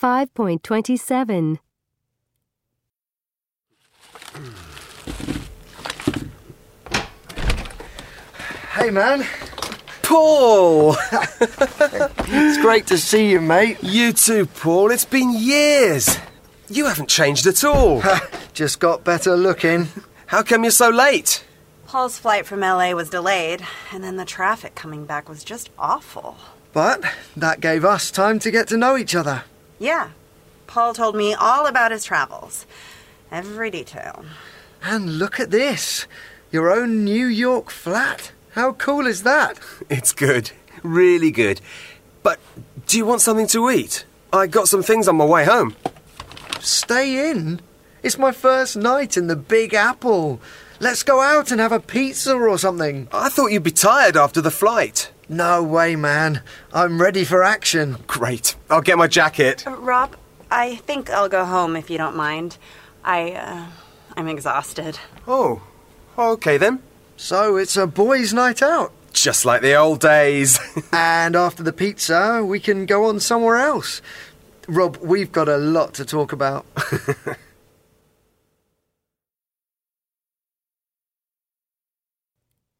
5.27. Hey, man. Paul! It's great to see you, mate. You too, Paul. It's been years. You haven't changed at all. Just got better looking. How come you're so late? Paul's flight from LA was delayed, and then the traffic coming back was just awful. But that gave us time to get to know each other. Yeah. Paul told me all about his travels. Every detail. And look at this. Your own New York flat. How cool is that? It's good. Really good. But do you want something to eat? I got some things on my way home. Stay in. It's my first night in the Big Apple. Let's go out and have a pizza or something. I thought you'd be tired after the flight. No way, man. I'm ready for action. Great. I'll get my jacket. Rob, I think I'll go home if you don't mind. I'm exhausted. Oh, okay then. So it's a boys' night out. Just like the old days. And after the pizza, we can go on somewhere else. Rob, we've got a lot to talk about.